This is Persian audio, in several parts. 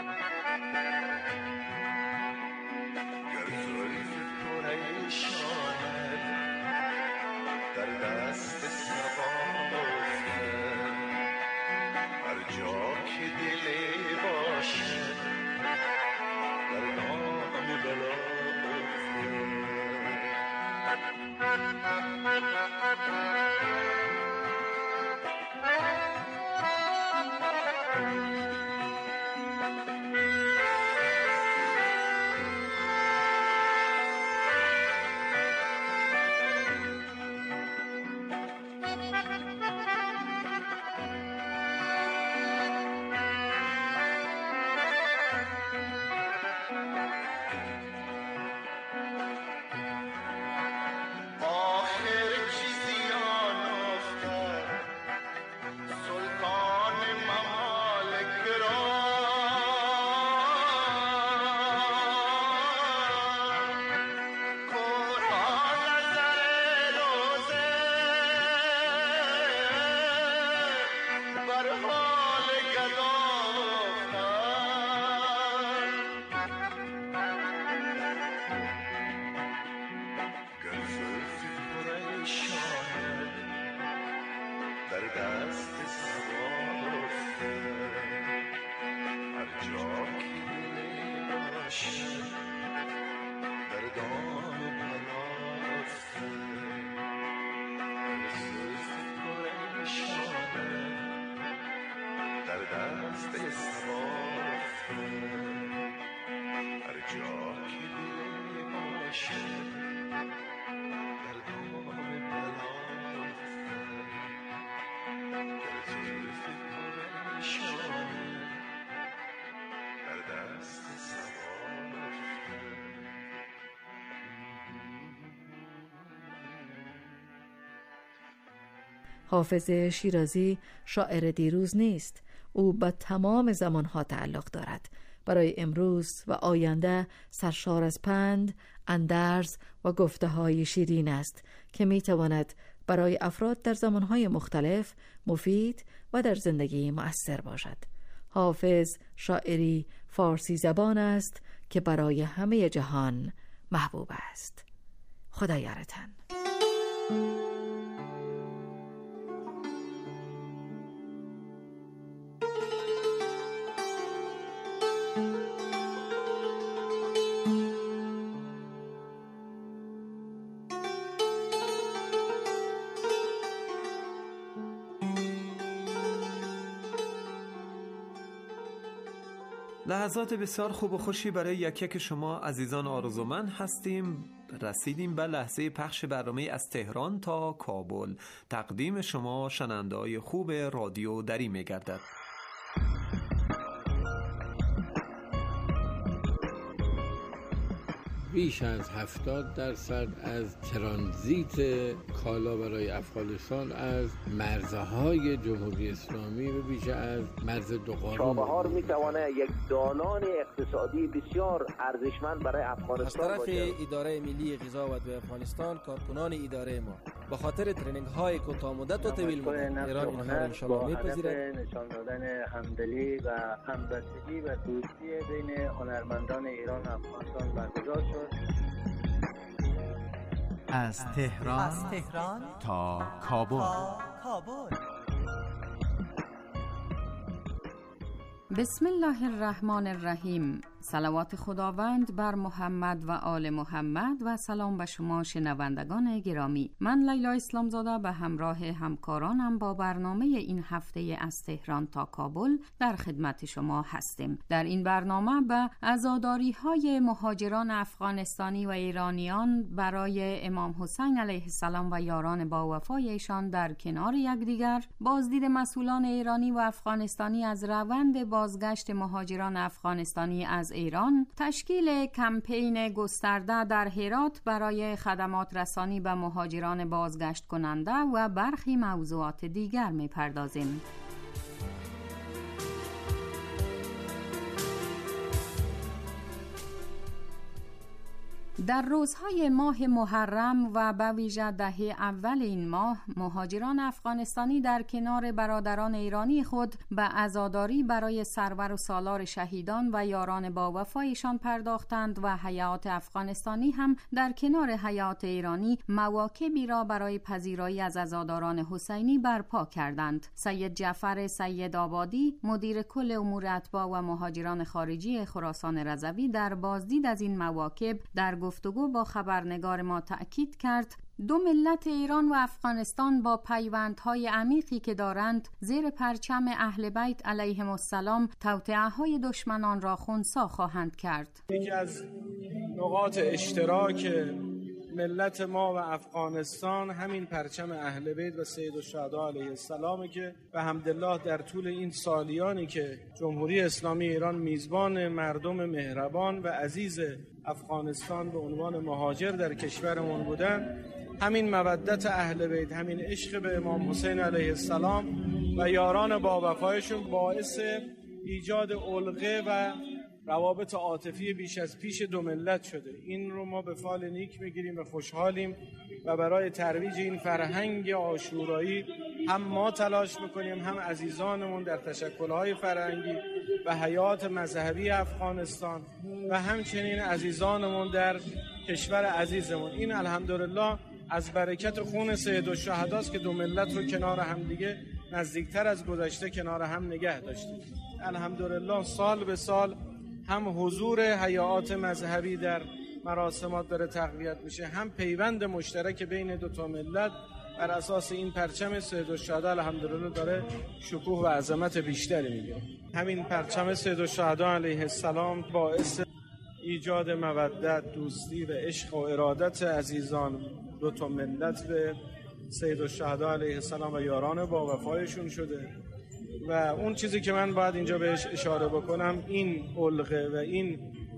گر زلف پریشانت در دست صبا افتد، هر جا که دلی باشد در دام بلا حافظ شیرازی شاعر دیروز نیست. او به تمام زمانها تعلق دارد. برای امروز و آینده سرشار از پند، اندرز و گفته‌های شیرین است که میتواند برای افراد در زمانهای مختلف مفید و در زندگی مؤثر باشد. حافظ شاعری فارسی زبان است که برای همه جهان محبوب است. خدا یارتن. لحظات بسیار خوب و خوشی برای یک یک شما عزیزان آرزومند هستیم. رسیدیم به لحظه پخش برنامه از تهران تا کابل. تقدیم شما شنونده‌های خوب رادیو دری می‌گردد. بیش از 70% از ترانزیت کالا برای افغانستان از مرزهای جمهوری اسلامی و بیش از مرز دوقانون چابهار میتونه یک دالان اقتصادی بسیار ارزشمند برای افغانستان از طرف اداره ملی غذا و دواء افغانستان کارکنان اداره ما به خاطر ترینینگ های کوتاه مدت و طویل مدت ایران اینها را ان شاء الله میپذیرد. نشان دادن همدلی و همبستگی و دوستی بین هنرمندان ایران و افغانستان برگزار شد. از تهران تا کابل. بسم الله الرحمن الرحیم. صلوات خداوند بر محمد و آل محمد و سلام به شما شنوندگان گرامی. من لیلا اسلامزاده به همراه همکارانم با برنامه این هفته از تهران تا کابل در خدمت شما هستیم. در این برنامه به عزاداری‌های مهاجران افغانستانی و ایرانیان برای امام حسین علیه السلام و یاران با وفای ایشان در کنار یکدیگر، بازدید مسئولان ایرانی و افغانستانی از روند بازگشت مهاجران افغانستانی از ایران، تشکیل کمپین گسترده در هرات برای خدمات رسانی به مهاجران بازگشت کننده و برخی موضوعات دیگر می‌پردازیم. در روزهای ماه محرم و به ویژه دهه اول این ماه، مهاجران افغانستانی در کنار برادران ایرانی خود به عزاداری برای سرور و سالار شهیدان و یاران با وفایشان پرداختند و حیات افغانستانی هم در کنار حیات ایرانی مواکبی را برای پذیرایی از عزاداران حسینی برپا کردند. سید جعفر سید آبادی، مدیر کل امور اتباع و مهاجران خارجی خراسان رضوی، در بازدید از این مواکب در گفتگو با خبرنگار ما تأکید کرد دو ملت ایران و افغانستان با پیوندهای عمیقی که دارند زیر پرچم اهل بیت علیهم السلام توطئه‌های دشمنان را خنثی خواهند کرد. یکی از نقاط اشتراک ملت ما و افغانستان همین پرچم اهل بیت و سید الشهدا علیه السلام که به حمدالله در طول این سالیانی که جمهوری اسلامی ایران میزبان مردم مهربان و عزیز افغانستان به عنوان مهاجر در کشورمون بودن، همین مودت اهل بیت، همین عشق به امام حسین علیه السلام و یاران با وفایشون باعث ایجاد علقه و روابط عاطفی بیش از پیش دو ملت شده. این رو ما به فال نیک میگیریم و خوشحالیم و برای ترویج این فرهنگ عاشورایی هم ما تلاش میکنیم، هم عزیزانمون در تشکل‌های فرهنگی و حیات مذهبی افغانستان و همچنین عزیزانمون در کشور عزیزمون. این الحمدلله از برکت خون سید الشهداست که دو ملت رو کنار هم دیگه نزدیکتر از گذشته کنار هم نگه داشتیم. الحمدلله سال به سال هم حضور حیات مذهبی در مراسمات داره تقویت میشه، هم پیوند مشترک بین دو تا ملت بر اساس این پرچم سید الشهدا الحمدلله داره شکوه و عظمت بیشتری میگیره. همین پرچم سید الشهدا علیه السلام باعث ایجاد مودت، دوستی و عشق و ارادت عزیزان دو تا ملت به سید الشهدا علیه السلام و یاران با وفایشون شده. و اون چیزی که من باید اینجا بهش اشاره بکنم، این علقه و این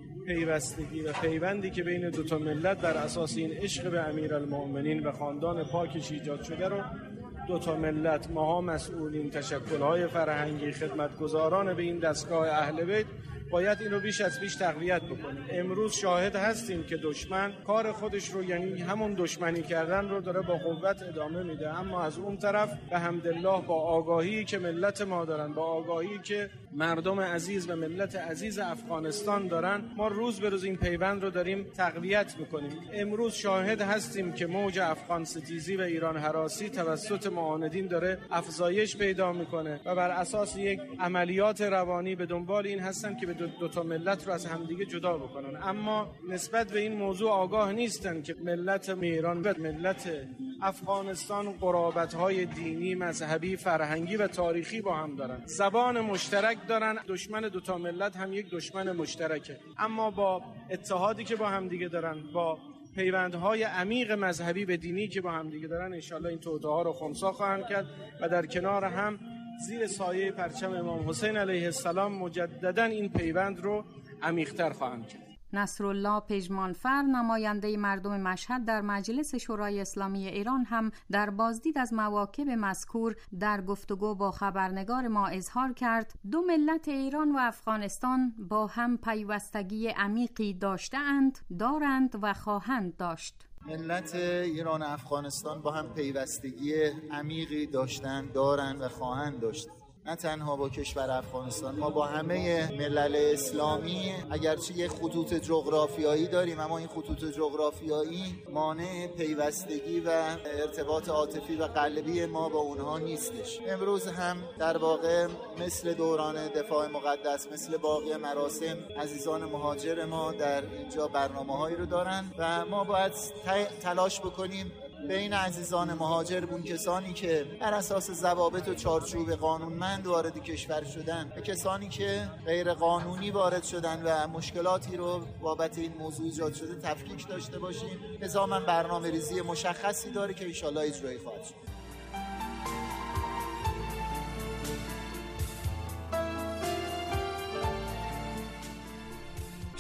پیوستگی و پیوندی که بین دو تا ملت در اساس این عشق به امیرالمؤمنین و خاندان پاکش ایجاد شده رو دو تا ملت، ماها مسئولین، تشکل‌های فرهنگی، خدمتگزاران به این دستگاه اهل بیت باید اینو بیش از پیش تقویت بکنیم. امروز شاهد هستیم که دشمن کار خودش رو، یعنی همون دشمنی کردن رو داره با قوت ادامه میده، اما از اون طرف به حمدالله با آگاهی که ملت ما دارن، با آگاهی که مردم عزیز و ملت عزیز افغانستان دارن، ما روز به روز این پیوند رو داریم تقویت میکنیم. امروز شاهد هستیم که موج افغان ستیزی و ایران هراسی توسط معاندین داره افزایش پیدا میکنه و بر اساس یک عملیات روانی به دنبال این هستن که به دو تا ملت رو از همدیگه جدا بکنن، اما نسبت به این موضوع آگاه نیستن که ملت ایران و ملت افغانستان قرابت‌های دینی، مذهبی، فرهنگی و تاریخی با هم دارن، زبان مشترک دارن. دشمن دو تا ملت هم یک دشمن مشترکه، اما با اتحادی که با هم دیگه دارن، با پیوندهای عمیق مذهبی و دینی که با هم دیگه دارن، انشالله این توطئه‌ها رو خنثی خواهند کرد و در کنار هم زیر سایه پرچم امام حسین علیه السلام مجددا این پیوند رو عمیق‌تر خواهند کرد. نصرالله پژمانفر، نماینده مردم مشهد در مجلس شورای اسلامی ایران، هم در بازدید از مواکب مذکور در گفتگو با خبرنگار ما اظهار کرد دو ملت ایران و افغانستان با هم پیوستگی عمیقی داشته‌اند، دارند و خواهند داشت. ملت ایران و افغانستان با هم پیوستگی عمیقی داشتن، دارن و خواهند داشت. نه تنها با کشور افغانستان، ما با همه ملل اسلامی اگرچه یک خطوط جغرافیایی داریم، اما این خطوط جغرافیایی مانع پیوستگی و ارتباط عاطفی و قلبی ما با اونها نیستش. امروز هم در واقع مثل دوران دفاع مقدس، مثل باقی مراسم، عزیزان مهاجر ما در اینجا برنامه‌هایی رو دارن و ما باید تلاش بکنیم بین عزیزان مهاجر، اون کسانی که بر اساس ضوابط و چارچوب قانونمند وارد کشور شدن و کسانی که غیر قانونی وارد شدن و مشکلاتی رو بابت این موضوع ایجاد شده تفکیک داشته باشیم. نظام برنامه‌ریزی مشخصی داره که ان شاءالله اجرایی خواهد شد.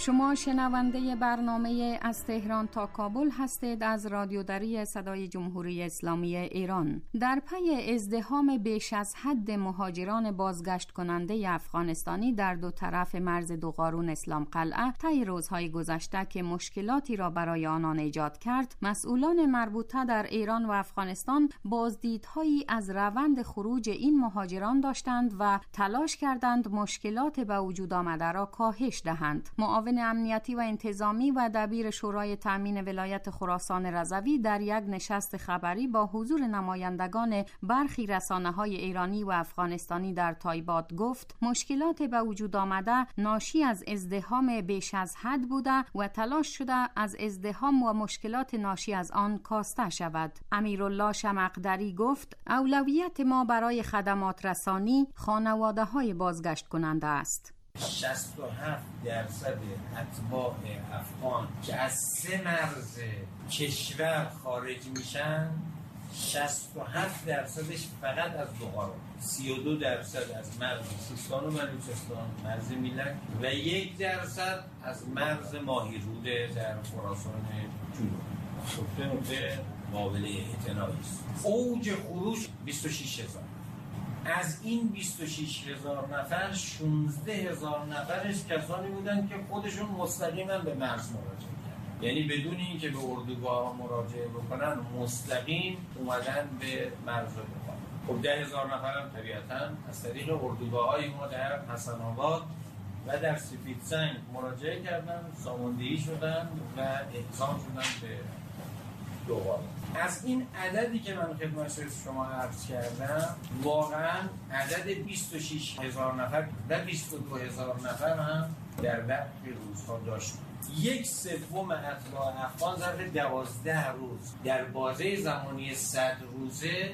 شما شنونده برنامه از تهران تا کابل هستید از رادیو دری صدای جمهوری اسلامی ایران. در پی ازدحام بیش از حد مهاجران بازگشت کننده افغانستانی در دو طرف مرز دوقارون اسلام قلعه طی روزهای گذشته که مشکلاتی را برای آنان ایجاد کرد، مسئولان مربوطه در ایران و افغانستان بازدیدهایی از روند خروج این مهاجران داشتند و تلاش کردند مشکلات به وجود آمده را کاهش دهند. معاون امنیتی و انتظامی و دبیر شورای تامین ولایت خراسان رضوی در یک نشست خبری با حضور نمایندگان برخی رسانه‌های ایرانی و افغانستانی در تایبات گفت مشکلات به وجود آمده ناشی از ازدحام بیش از حد بوده و تلاش شده از ازدحام و مشکلات ناشی از آن کاسته شود. امیرالله شمقدری گفت اولویت ما برای خدمات رسانی خانواده‌های بازگشت کننده است. 67% اتباع افغان که از 3 مرز کشور خارج میشن 67%ش فقط از دوقارون، 32% از مرز سیستان و بلوچستان مرز میلک و 1% از مرز ماهیروده در خراسان جنوب. نقطه قابل اعتنایی است. اوج خروج 26000. از این 26000 نفر 16000 نفرش کسانی بودن که خودشون مستقیما به مرز مراجعه کردن، یعنی بدون اینکه به اردوگاه مراجعه بکنن مستقیم اومدن به مرز بکنن. خب 10000 نفر هم طبیعتاً از طریق اردوگاه‌های ما در حسن آباد و در سفید سنگ مراجعه کردن، ساماندهی شدن و اعزام شدن به دوقارون. از این عددی که من خدمت شما عرض کردم واقعا عدد 26000 نفر و 22000 نفر هم در برخی روزها داشتیم. 1/3 اتباع افغان ظرف 12 روز در بازه زمانی 100 روزه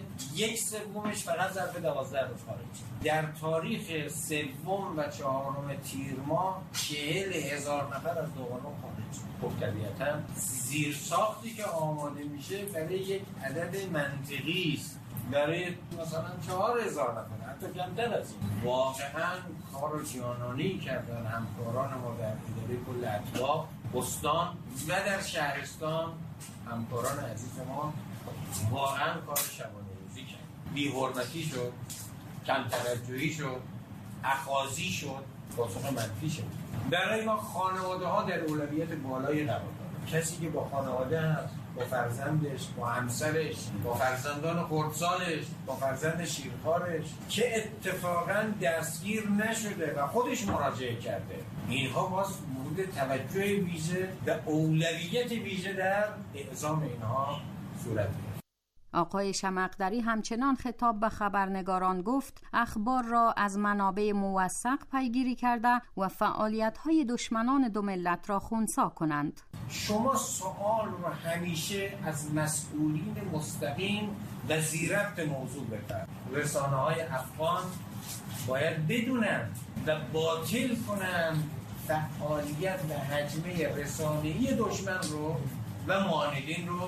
1/3 فقط ظرف 12 روز خارج شد. در تاریخ 3 و 4 تیر ماه 40000 نفر از دوقارون خارج شد. خب طبیعتا زیرساختی که آماده میشه برای یک عدد منطقی است، برای مثلا 4000 نفر حتی کمتر از این. واقعا کار جانانه‌ای کردن همکاران ما در اداره کل اتباع استان و در شهرستان. همکاران عزیز ما واقعا کار شبانه روزی کرد. بی‌حرمتی شد، کم توجهی شد، اخاذی شد، پاسخ منفی شد. برای ما خانواده ها در اولویت بالای قرار دارند. کسی که با خانواده هست، با فرزندش، با همسرش، با فرزندان خردسالش، با فرزند شیرخوارش که اتفاقاً دستگیر نشده و خودش مراجعه کرده، اینها باز مورد توجه ویژه و اولویت ویژه در اعزام اینها صورت می‌گیرد. آقای شمقدری همچنان خطاب به خبرنگاران گفت اخبار را از منابع موثق پیگیری کرده و فعالیت‌های دشمنان دو ملت را خنثی کنند. شما سوال رو همیشه از مسئولین مستقیم و ذی‌ربط موضوع بپرسید. رسانه‌های افغان باید بدونند و باطل کنند فعالیت و حجمه رسانه‌ای دشمن رو و معاندین رو.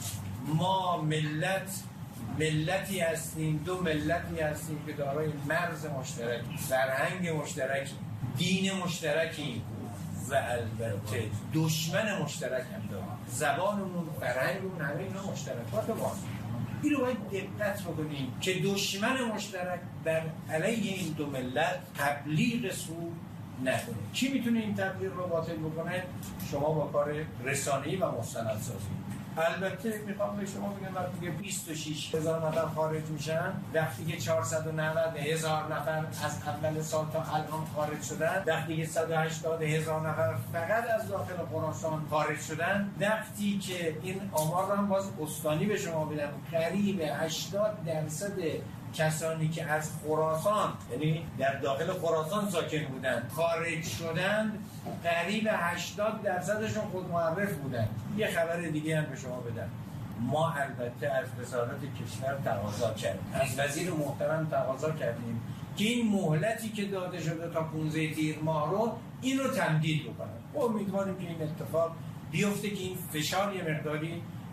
ما ملتی هستیم، دو ملتی هستیم که دارای مرز مشترکی، فرهنگ مشترکی، دین مشترکی و البته دشمن مشترک هم داریم. زبانمون، فرهنگمون، همه اینا مشترکات ماست. این رو باید دقت بکنیم که دشمن مشترک در علیه این دو ملت تبلیغ سو نکنه. کی میتونه این تبلیغ رو باطل بکنه؟ شما با کار رسانه‌ای و مستندسازی. البته میخوام به شما بگم وقتی که 26000 نفر خارج میشن، وقتی که 490,000 نفر از اول سال تا الان خارج شدن، وقتی که 180,000 نفر فقط از داخل خراسان خارج شدن، وقتی که این آمار رو هم باز استانی به شما بدم، قریب 80% کسانی که از خراسان یعنی در داخل خراسان ساکن بودند خارج شدند، قریب 80%شون خود معرف بودند. یه خبر دیگه هم به شما بدم، ما البته از وزارت کشور تقاضا کردیم، از وزیر محترم تقاضا کردیم که این مهلتی که داده شده تا 15 تیر ماه رو این رو تمدید بکنن. امیدواریم که این اتفاق بیفته که این فشار یه مقداری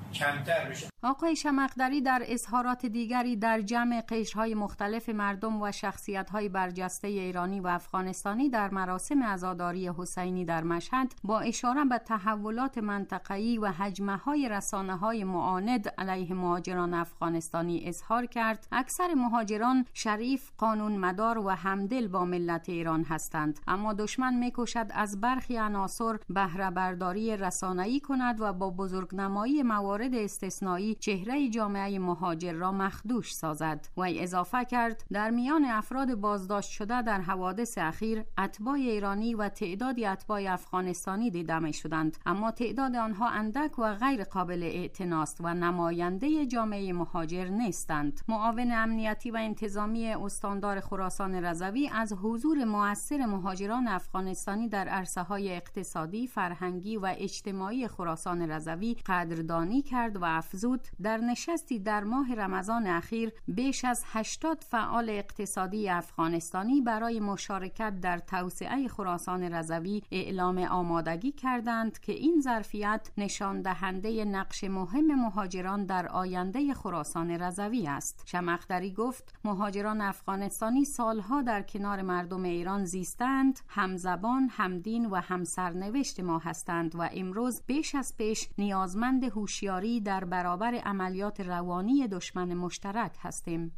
کمتر بشه. آقای شمقدری در اظهارات دیگری در جمع قشرهای مختلف مردم و شخصیت‌های برجسته ایرانی و افغانستانی در مراسم عزاداری حسینی در مشهد با اشاره به تحولات منطقه‌ای و هجمه‌های رسانه‌های معاند علیه مهاجران افغانستانی اظهار کرد اکثر مهاجران شریف، قانونمدار و همدل با ملت ایران هستند، اما دشمن می‌کوشد از برخی عناصر بهره برداری رسانه‌ای کند و با بزرگنمایی موارد استثنایی چهره جامعه مهاجر را مخدوش سازد. و اضافه کرد در میان افراد بازداشت شده در حوادث اخیر اتباع ایرانی و تعدادی اتباع افغانستانی دیده می شدند، اما تعداد آنها اندک و غیر قابل اعتناست و نماینده جامعه مهاجر نیستند. معاون امنیتی و انتظامی استاندار خراسان رضوی از حضور مؤثر مهاجران افغانستانی در عرصه‌های اقتصادی، فرهنگی و اجتماعی خراسان رضوی قدردانی کرد و افزود در نشستی در ماه رمضان اخیر بیش از 80 فعال اقتصادی افغانستانی برای مشارکت در توسعه خراسان رضوی اعلام آمادگی کردند که این ظرفیت نشان دهنده نقش مهم مهاجران در آینده خراسان رضوی است. شمقدری گفت مهاجران افغانستانی سالها در کنار مردم ایران زیستند، همزبان، همدین و همسرنوشت ما هستند و امروز بیش از پیش نیازمند هوشیاری در برابر عملیات روانی دشمن مشترک هستیم.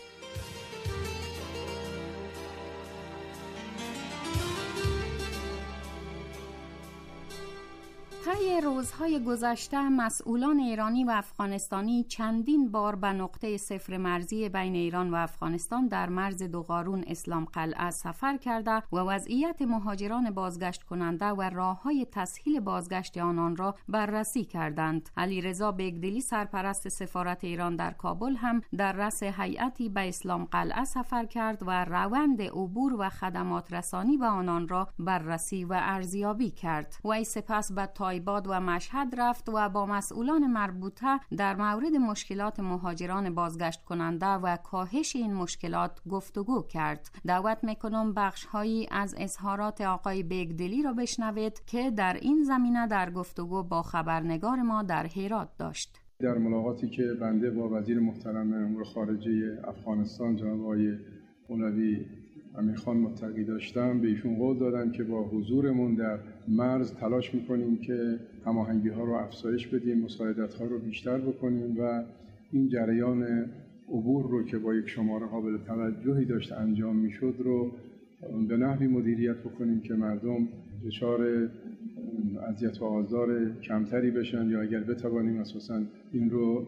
طی روزهای گذشته مسئولان ایرانی و افغانستانی چندین بار به نقطه صفر مرزی بین ایران و افغانستان در مرز دوغارون اسلام قلعه سفر کرده و وضعیت مهاجران بازگشت کننده و راههای تسهیل بازگشت آنان را بررسی کردند. علیرضا بیگدلی سرپرست سفارت ایران در کابل هم در رأس هیئتی به اسلام قلعه سفر کرد و روند عبور و خدمات رسانی به آنان را بررسی و ارزیابی کرد. وی سپس به تایباد و مشهد رفت و با مسئولان مربوطه در مورد مشکلات مهاجران بازگشت کننده و کاهش این مشکلات گفتگو کرد. دعوت میکنم بخش‌هایی از اظهارات آقای بیگدلی را بشنوید که در این زمینه در گفتگو با خبرنگار ما در هرات داشت. در ملاقاتی که بنده با وزیر محترم امور خارجه افغانستان جناب آقای مولوی امیرخان متقی داشتم، به ایشون قول دادم که با حضورمون در مرز تلاش میکنیم که هماهنگی ها رو افزایش بدیم، مساعدت ها رو بیشتر بکنیم و این جریان عبور رو که با یک شماره قابل توجهی داشت انجام میشد رو به نحوی مدیریت بکنیم که مردم دچار اذیت و آزار کمتری بشن، یا اگر بتوانیم اساساً این رو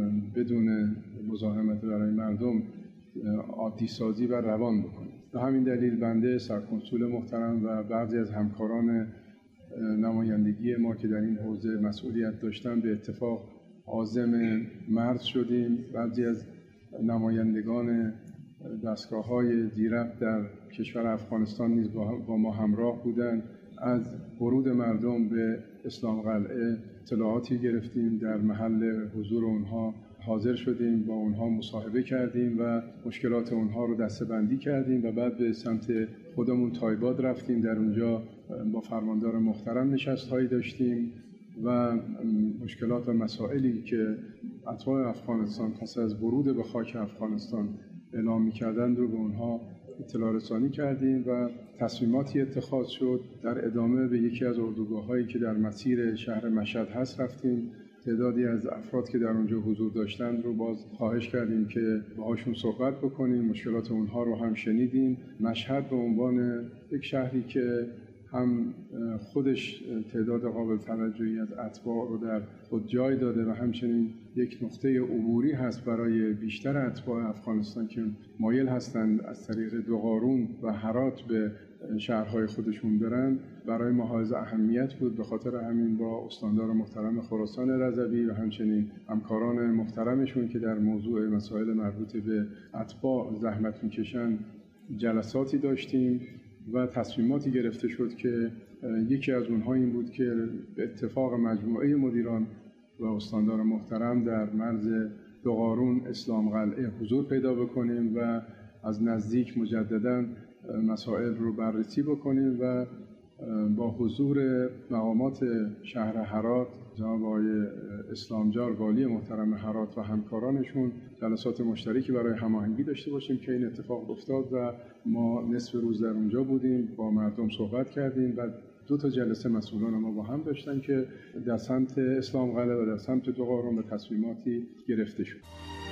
بدون مزاحمت برای مردم عادی سازی و روان بکنیم. به همین دلیل بنده، سرکنسول محترم و بعضی از همکاران نمایندگی ما که در این حوزه مسئولیت داشتن به اتفاق عازم مرز شدیم. بعضی از نمایندگان دستگاه‌های دیربط در کشور افغانستان نیز با ما همراه بودند. از ورود مردم به اسلام قلعه اطلاعاتی گرفتیم، در محل حضور اونها حاضر شدیم، با اونها مصاحبه کردیم و مشکلات اونها رو دسته‌بندی کردیم و بعد به سمت خودمون تایباد رفتیم. در اونجا با فرماندار محترم نشست‌هایی داشتیم و مشکلات و مسائلی که اتباع افغانستان پس از ورود به خاک افغانستان اعلام می‌کردند رو به اونها اطلاع رسانی کردیم و تصمیماتی اتخاذ شد. در ادامه به یکی از اردوگاه‌هایی که در مسیر شهر مشهد هست رفتیم. تعدادی از افراد که در اونجا حضور داشتند رو باز خواهش کردیم که باهاشون صحبت بکنیم، مشکلات اونها رو هم شنیدیم. مشهد به عنوان یک شهری که هم خودش تعداد قابل توجهی از اتباع رو در خود جای داده و همچنین یک نقطه عبوری هست برای بیشتر اتباع افغانستان که مایل هستند از طریق دوغارون و هرات به شهرهای خودشون برن، برای ما حائز اهمیت بود. به خاطر همین با استاندار محترم خراسان رضوی و همچنین همکاران محترمشون که در موضوع مسائل مربوط به اتباع زحمت میکشن جلساتی داشتیم و تصمیماتی گرفته شد که یکی از اونها این بود که به اتفاق مجموعه مدیران و استاندار محترم در مرز دوغارون اسلام قلعه حضور پیدا بکنیم و از نزدیک مجدداً مسائل رو بررسی بکنیم و با حضور مقامات شهر هرات، جناب آقای اسلامجار والی محترم هرات و همکارانشون جلسات مشترکی برای هماهنگی داشته باشیم که این اتفاق افتاد و ما نصف روز در اونجا بودیم، با مردم صحبت کردیم و 2 جلسه مسئولان ما با هم داشتن که در سمت اسلام قلعه و در سمت دوقارم به تصمیماتی گرفته شد.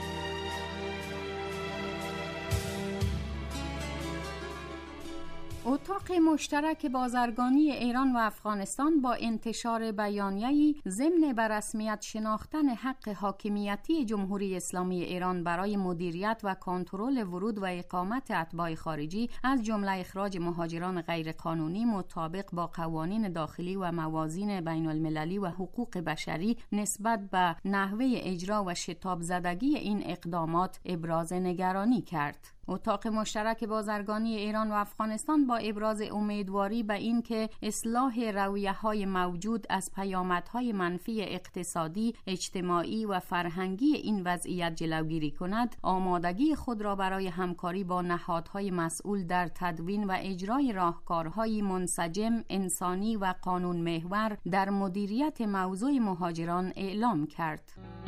اتاق مشترک بازرگانی ایران و افغانستان با انتشار بیانیه‌ای ضمن به رسمیت شناختن حق حاکمیتی جمهوری اسلامی ایران برای مدیریت و کنترل ورود و اقامت اتباع خارجی از جمله اخراج مهاجران غیرقانونی مطابق با قوانین داخلی و موازین بین المللی و حقوق بشری نسبت به نحوه اجرا و شتاب زدگی این اقدامات ابراز نگرانی کرد. اتاق مشترک بازرگانی ایران و افغانستان با ابراز امیدواری به این که اصلاح رویه‌های موجود از پیامدهای منفی اقتصادی، اجتماعی و فرهنگی این وضعیت جلوگیری کند، آمادگی خود را برای همکاری با نهادهای مسئول در تدوین و اجرای راهکارهای منسجم، انسانی و قانون محور در مدیریت موضوع مهاجران اعلام کرد.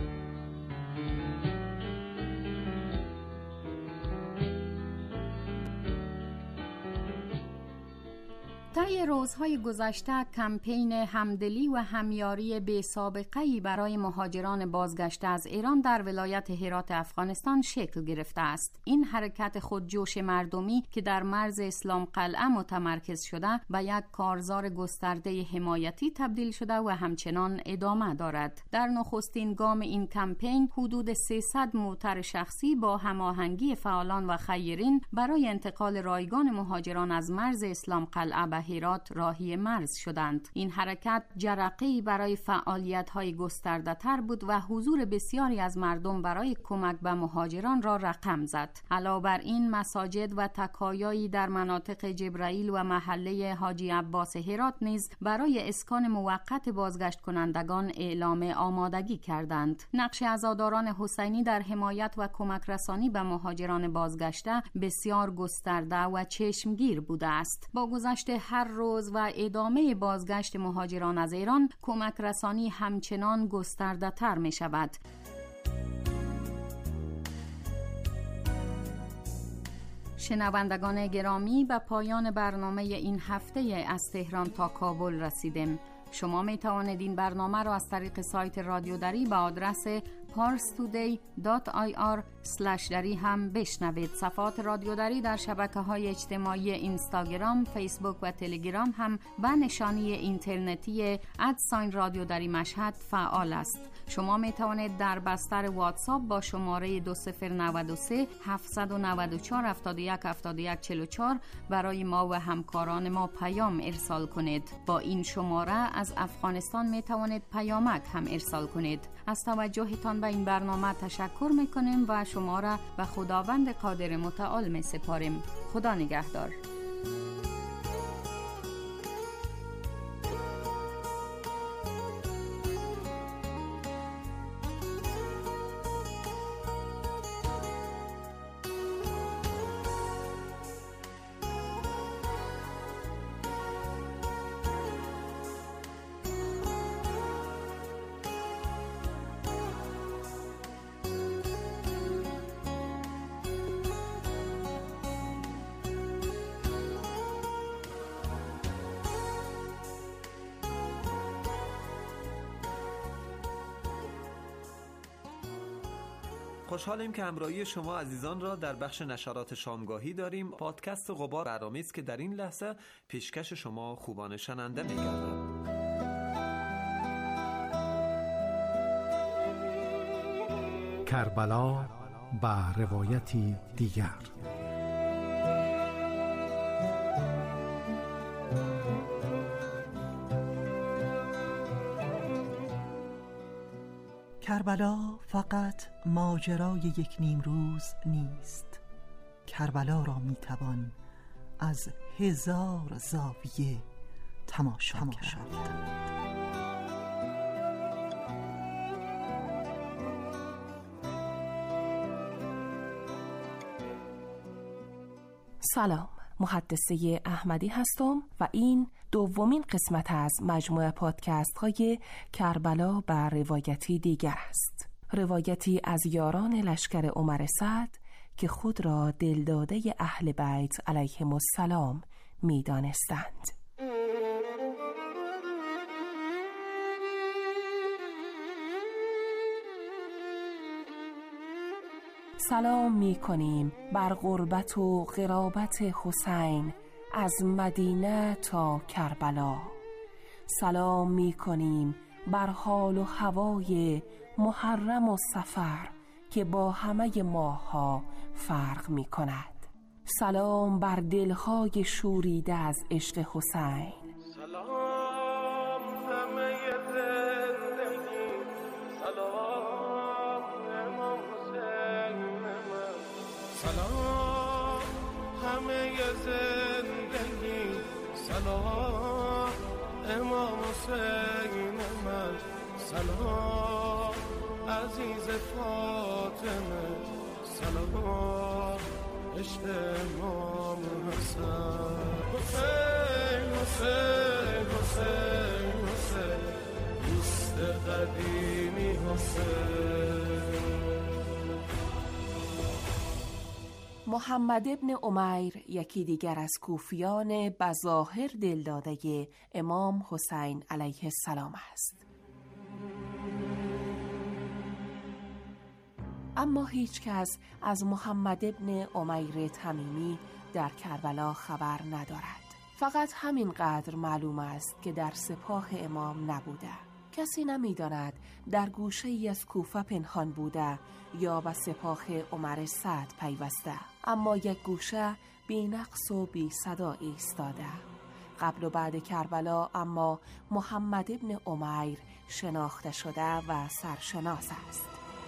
طی روزهای گذشته کمپین همدلی و همیاری بی سابقه‌ای برای مهاجران بازگشته از ایران در ولایت هرات افغانستان شکل گرفته است. این حرکت خودجوش مردمی که در مرز اسلام قلعه متمرکز شده به یک کارزار گسترده حمایتی تبدیل شده و همچنان ادامه دارد. در نخستین گام این کمپین حدود 300 موتر شخصی با هماهنگی فعالان و خیرین برای انتقال رایگان مهاجران از مرز اسلام قلعه به هرات راهی مرز شدند. این حرکت جرقه‌ای برای فعالیت‌های گسترده‌تر بود و حضور بسیاری از مردم برای کمک به مهاجران را رقم زد. علاوه بر این مساجد و تکایایی در مناطق جبرائیل و محله حاجی عباس هرات نیز برای اسکان موقت بازگشت کنندگان اعلام آمادگی کردند. نقش عزاداران حسینی در حمایت و کمک رسانی به مهاجران بازگشته بسیار گسترده و چشمگیر بوده است. با گذشت هر روز و ادامه بازگشت مهاجران از ایران، کمک رسانی همچنان گسترده تر می شود. شنوندگان گرامی، به پایان برنامه این هفته از تهران تا کابل رسیدیم. شما می توانید این برنامه را از طریق سایت رادیو دری به آدرس parstoday.ir/dari هم بشنوید. صفحات رادیو دری در شبکه‌های اجتماعی اینستاگرام، فیسبوک و تلگرام هم به نشانی اینترنتی @رادیو دری مشهد فعال است. شما می توانید در بستر واتساپ با شماره 2093 794 71 71 44 برای ما و همکاران ما پیام ارسال کنید. با این شماره از افغانستان می توانید پیامک هم ارسال کنید. از توجهتان به این برنامه تشکر می کنیم و شما را به خداوند قادر متعال می سپاریم. خدا نگهدار. خوشحالیم که همراهی شما عزیزان را در بخش نشرات شامگاهی داریم. پادکست غبار برنامه‌ای است که در این لحظه پیشکش شما خوبان شنونده می‌گردد. کربلا به روایتی دیگر. کربلا فقط ماجرای یک نیمروز نیست. کربلا را میتوان از 1000 زاویه تماشا کرد. سلام، محدثه احمدی هستم و این دومین قسمت از مجموعه پادکست های کربلا بر روایتی دیگر است. روایتی از یاران لشکر عمر سعد که خود را دلداده اهل بیت علیهم السلام می دانستند. سلام می کنیم بر غربت و غرابت حسین از مدینه تا کربلا. سلام می کنیم بر حال و هوای محرم و صفر که با همه ماها فرق می کند. سلام بر دلهای شوریده از عشق حسین. سلام همه زندگی، سلام امام حسین من. سلام همه زندگی، سلام امام حسین من. سلام عزیز فاطمه، سلام عشق امام حسین. حسین حسین حسین حسین دوست قدیمی حسین. محمد ابن عمیر یکی دیگر از کوفیان بظاهر دلداده امام حسین علیه السلام است. اما هیچ کس از محمد ابن عمیر تمیمی در کربلا خبر ندارد. فقط همینقدر معلوم است که در سپاه امام نبوده. کسی نمی‌داند در گوشه‌ای از کوفه پنهان بوده یا به سپاه عمر سعد پیوسته، اما یک گوشه بی نقص و بی صدا ایستاده. قبل و بعد کربلا اما محمد ابن عمیر شناخته شده و سرشناس است.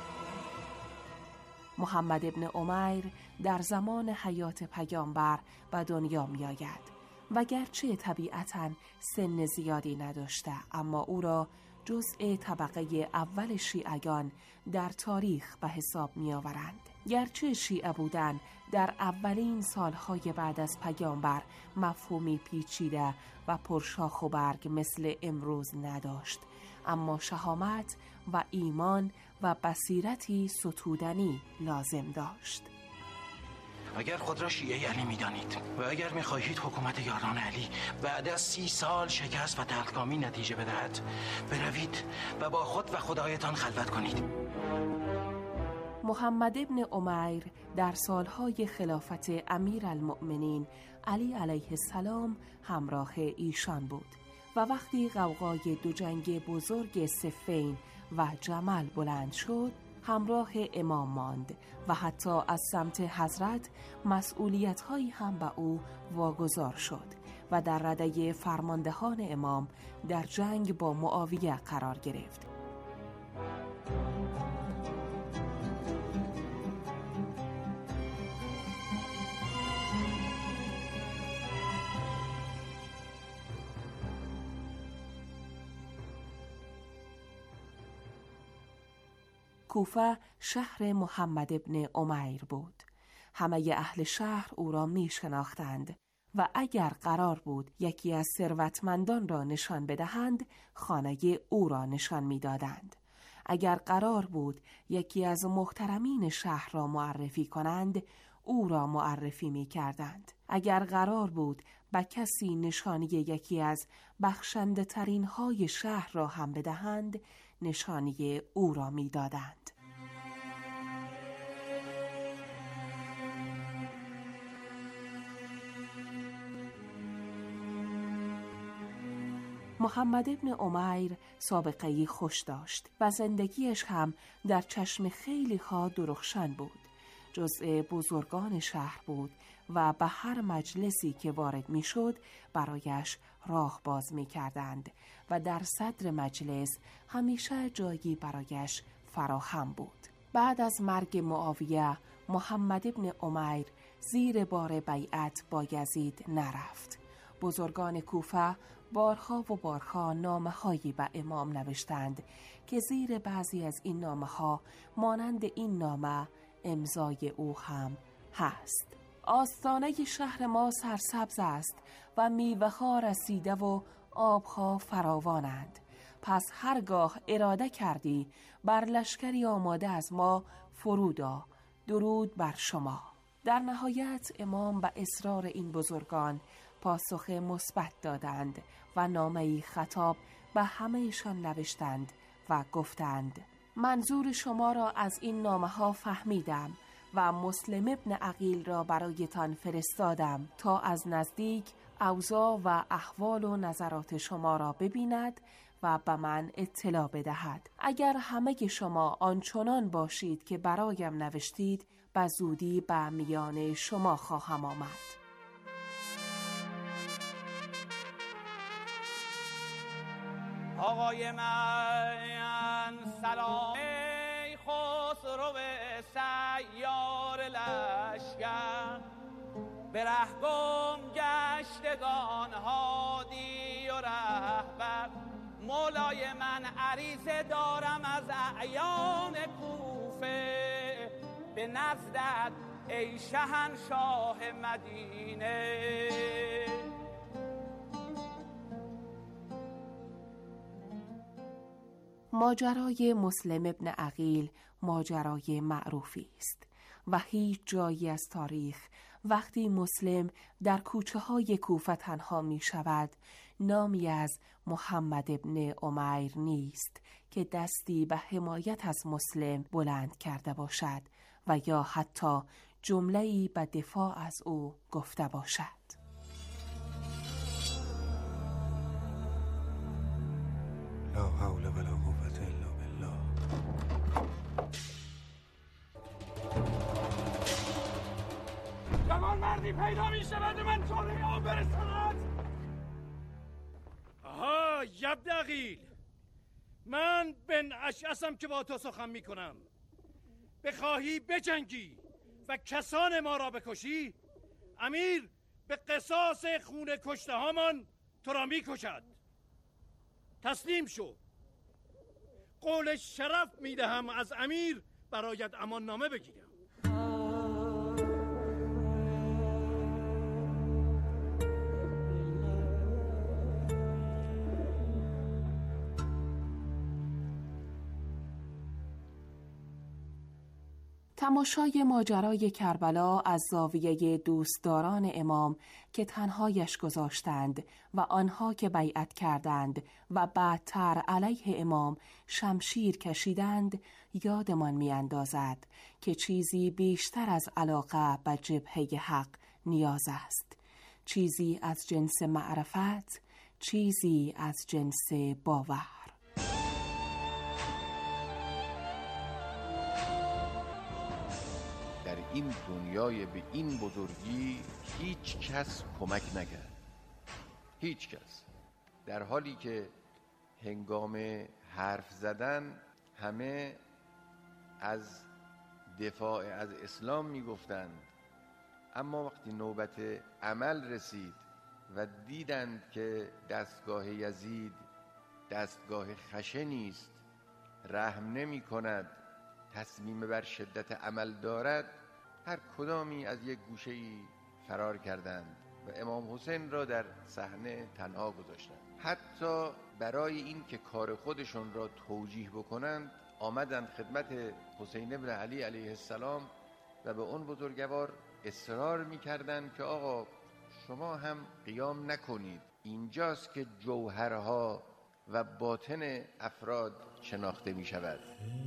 محمد ابن عمیر در زمان حیات پیامبر به دنیا می آید و گرچه طبیعتاً سن زیادی نداشته، اما او را جزء طبقه اول شیعیان در تاریخ به حساب می آورند. گرچه شیعه بودن در اولین سالهای بعد از پیامبر مفهومی پیچیده و پرشاخ و برگ مثل امروز نداشت، اما شهامت و ایمان و بصیرتی ستودنی لازم داشت. اگر خود را شیعه علی می دانید و اگر می خواهید حکومت یاران علی بعد از 30 سال شکست و دلتکامی نتیجه بدهد، بروید و با خود و خدایتان خلوت کنید. محمد ابن عمیر در سالهای خلافت امیرالمؤمنین علی علیه السلام همراه ایشان بود و وقتی غوغای دو جنگ بزرگ صفین و جمل بلند شد همراه امام ماند و حتی از سمت حضرت مسئولیت‌هایی هم به او واگذار شد و در رده فرماندهان امام در جنگ با معاویه قرار گرفت. کوفه شهر محمد ابن عمیر بود. همه اهل شهر او را می شناختند و اگر قرار بود یکی از ثروتمندان را نشان بدهند، خانه او را نشان می دادند. اگر قرار بود یکی از محترمین شهر را معرفی کنند، او را معرفی می کردند. اگر قرار بود به کسی نشانی یکی از بخشنده ترین های شهر را هم بدهند، نشانی او را می دادند. محمد ابن عمیر سابقه‌ای خوش داشت و زندگیش هم در چشم خیلی ها درخشان بود. جزء بزرگان شهر بود و به هر مجلسی که وارد می شد برایش راه باز می کردند و در صدر مجلس همیشه جایی برایش فراهم بود. بعد از مرگ معاویه محمد ابن عمیر زیر بار بیعت با یزید نرفت. بزرگان کوفه بارها و بارها نامه‌هایی به امام نوشتند که زیر بعضی از این نامه‌ها مانند این نامه امضای او هم هست. آستانه شهر ما سرسبز است و میوه ها رسیده و آبها فراوانند. پس هرگاه اراده کردی بر لشکری آماده از ما فرودا. درود بر شما. در نهایت امام به اصرار این بزرگان پاسخ مثبت دادند و نامه‌ای خطاب به همه‌شان نوشتند و گفتند: منظور شما را از این نامه ها فهمیدم و مسلم ابن عقیل را برایتان فرستادم تا از نزدیک اوضاع و احوال و نظرات شما را ببیند و به من اطلاع بدهد. اگر همه شما آنچنان باشید که برایم نوشتید، به زودی به میان شما خواهم آمد. آقای من سلام، ای خسرو سیار لشکر، به ره گم گشتگان هادی و رهبر. مولای من عریضه دارم از اعیان کوفه، به نزدت ای شهنشاه مدینه. ماجرای مسلم ابن عقیل ماجرای معروفی است و هیچ جایی از تاریخ وقتی مسلم در کوچه های کوفه تنها می شود نامی از محمد ابن عمیر نیست که دستی به حمایت از مسلم بلند کرده باشد و یا حتی جمله‌ای به دفاع از او گفته باشد. لا حول ولا قوة الا بالله. جوان مردی پیدا می شود من طوری آن برساند. آها یبد عقیل، من بن اشعثم که با تو سخن می کنم. بخواهی بجنگی و کسان ما را بکشی، امیر به قصاص خون کشته هامان تو را می کشد. تسلیم شو. قول شرف می دهم از امیر برایت امان نامه بگیرم. تماشای ماجرای کربلا از زاویه دوستداران امام که تنهایش گذاشتند و آنها که بیعت کردند و بعدتر علیه امام شمشیر کشیدند یادمان می‌اندازد که چیزی بیشتر از علاقه به جبهه حق نیاز است. چیزی از جنس معرفت، چیزی از جنس باور. در این دنیای به این بزرگی هیچ کس کمک نکرد، هیچ کس. در حالی که هنگام حرف زدن همه از دفاع از اسلام میگفتند، اما وقتی نوبت عمل رسید و دیدند که دستگاه یزید دستگاه خشنی است، رحم نمی کند، تصمیم بر شدت عمل دارد، هر کدامی از یک گوشه‌ای فرار کردند و امام حسین را در صحنه تنها گذاشتند. حتی برای این که کار خودشون را توجیه بکنند آمدند خدمت حسین ابن علی علیه السلام و به اون بزرگوار اصرار می‌کردند که آقا شما هم قیام نکنید، اینجاست که جوهرها و باطن افراد شناخته می‌شود.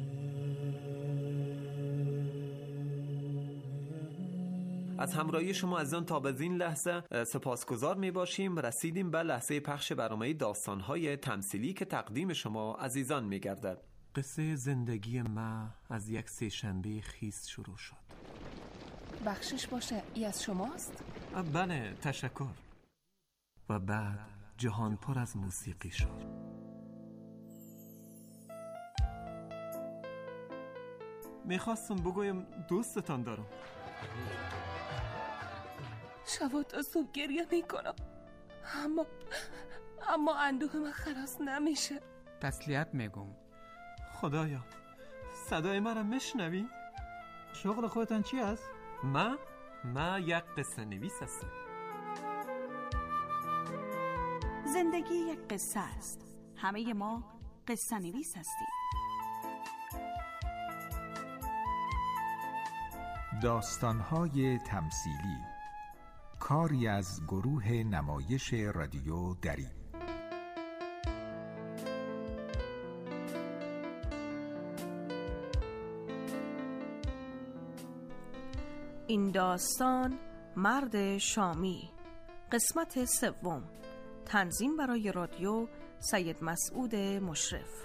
از همراهی شما عزیزان تا به این لحظه سپاسگزار می باشیم. رسیدیم به لحظه پخش برنامه داستان‌های تمثیلی که تقدیم شما عزیزان می گردد. قصه زندگی ما از یک سه‌شنبه خیس شروع شد. بخشش باشه، ای از شماست؟ بله، تشکر. و بعد جهان پر از موسیقی شد. میخواستم بگویم دوستتان دارم. شب تا صبح گریه میکنم اما اندوه من خلاص نمیشه. تسلیت میگم. خدایا صدای من را میشنوی؟ شغل خودتان چی است؟ من من یک قصه نویس هستم. زندگی یک قصه است. همه ما قصه نویس هستیم. داستان‌های تمثیلی، کاری از گروه نمایش رادیو دری. این داستان مرد شامی، قسمت سوم. تنظیم برای رادیو سید مسعود مشرف.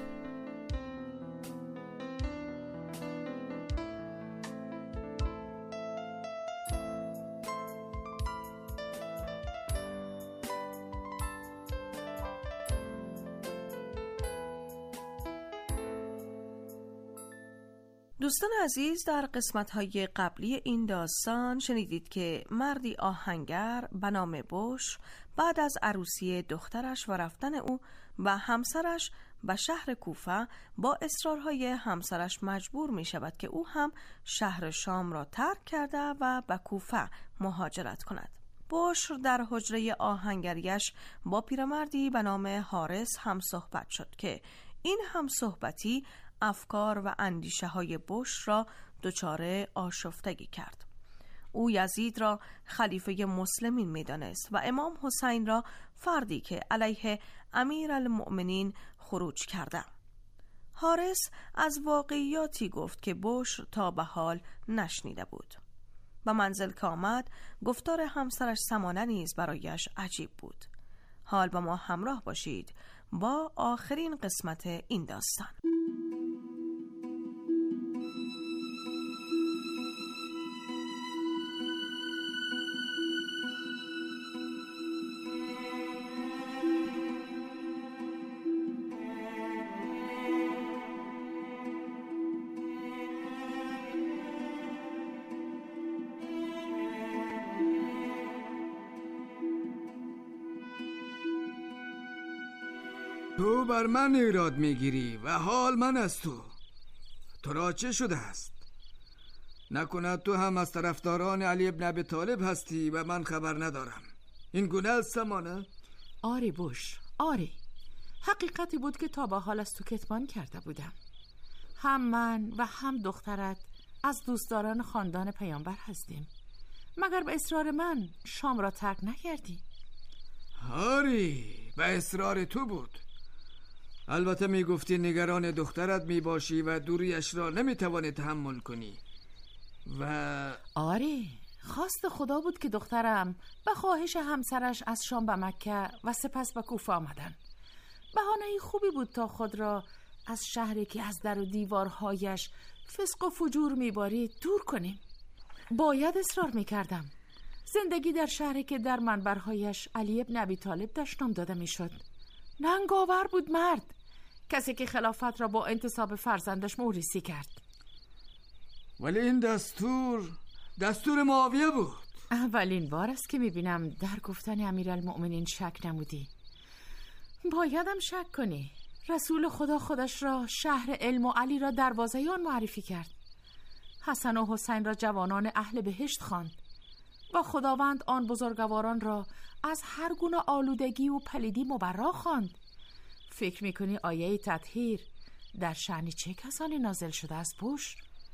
دوستان عزیز، در قسمت‌های قبلی این داستان شنیدید که مردی آهنگر به نام بوش بعد از عروسی دخترش و رفتن او و همسرش به شهر کوفه با اصرارهای همسرش مجبور می شود که او هم شهر شام را ترک کرده و به کوفه مهاجرت کند. بوش در حجره آهنگریش با پیرمردی به نام حارس هم صحبت شد که این هم صحبتی افکار و اندیشه های بوش را دچار آشفتگی کرد. او یزید را خلیفه مسلمین می دانست و امام حسین را فردی که علیه امیرالمؤمنین خروج کرده. حارس از واقعیاتی گفت که بوش تا به حال نشنیده بود. به منزل که آمد، گفتار همسرش سمانه نیز برایش عجیب بود. حال با ما همراه باشید با آخرین قسمت این داستان. تو بر من ایراد میگیری و حال من از تو را چه شده است؟ نکند تو هم از طرفداران علی ابن ابی طالب هستی و من خبر ندارم؟ این گونه است سمانه؟ آری بوش، آری. حقیقتی بود که تا به حال از تو کتمان کرده بودم. هم من و هم دخترت از دوستداران خاندان پیامبر هستیم. مگر به اصرار من شام را ترک نکردی؟ آری، به اصرار تو بود. البته میگفتی نگران دخترت میباشی و دوریش را نمیتوانی تحمل کنی و آری، خواست خدا بود که دخترم به خواهش همسرش از شام به مکه و سپس به کوفه آمدن. بهانه خوبی بود تا خود را از شهری که از در و دیوارهایش فسق و فجور میبارید دور کنیم. باید اصرار میکردم. زندگی در شهری که در منبرهایش علی ابن ابی طالب دشنام داده میشد. ننگاور بود مرد، کسی که خلافت را با انتصاب فرزندش موریثی کرد. ولی این دستور معاویه بود. اولین بار است که میبینم در گفتن امیرالمؤمنین شک نمودی. بایدم شک کنی. رسول خدا خودش را شهر علم و علی را دروازه آن معرفی کرد. حسن و حسین را جوانان اهل بهشت خواند و خداوند آن بزرگواران را از هر گونه آلودگی و پلیدی مبرا خواند. فکر میکنی آیه تطهیر در شأن چه کسانی نازل شده است بوش؟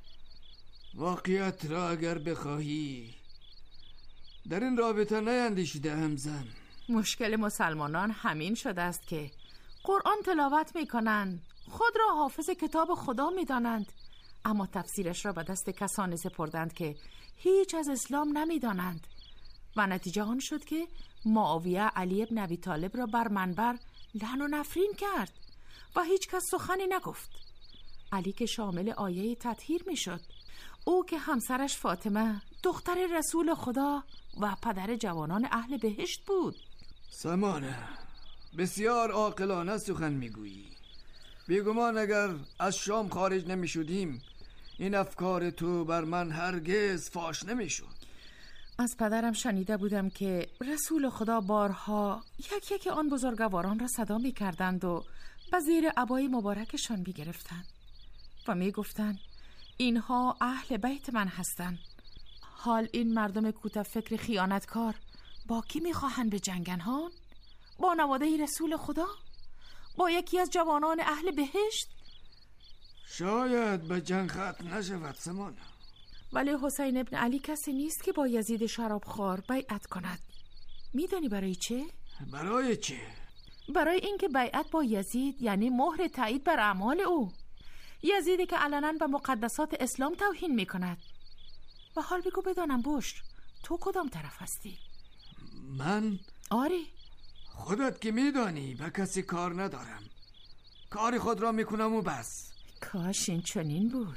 واقعیت را اگر بخواهی در این رابطه نیندیشیده هم زن. مشکل مسلمانان همین شده است که قرآن تلاوت میکنند، خود را حافظ کتاب خدا میدانند، اما تفسیرش را به دست کسانی سپردند که هیچ از اسلام نمیدانند و نتیجه آن شد که معاویه علی ابن ابی طالب را بر منبر لعن و نفرین کرد و هیچ کس سخنی نگفت. علی که شامل آیه تطهیر میشد، او که همسرش فاطمه دختر رسول خدا و پدر جوانان اهل بهشت بود. سمانه، بسیار عاقلانه سخن میگویی. بیگمان اگر از شام خارج نمیشدیم این افکار تو بر من هرگز فاش نمیشد. از پدرم شنیده بودم که رسول خدا بارها یک یک آن بزرگواران را صدا می کردند و به زیر عبای مبارکشان می گرفتند و می گفتند اینها اهل بیت من هستند. حال این مردم کوته فکر خیانتکار با کی میخواهند به جنگن ها؟ با نواده رسول خدا؟ با یکی از جوانان اهل بهشت؟ شاید به جنگ ختم نشود سمان، ولی حسین ابن علی کسی نیست که با یزید شرابخوار بیعت کند. میدانی برای چه؟ برای چه؟ برای اینکه بیعت با یزید یعنی مهر تایید بر اعمال او. یزیدی که علنا به مقدسات اسلام توهین میکند. و حال بگو بدانم بشر، تو کدام طرف هستی؟ من؟ آری. خودت که میدانی به کسی کار ندارم، کاری خود را میکنم و بس. کاش این چنین بود.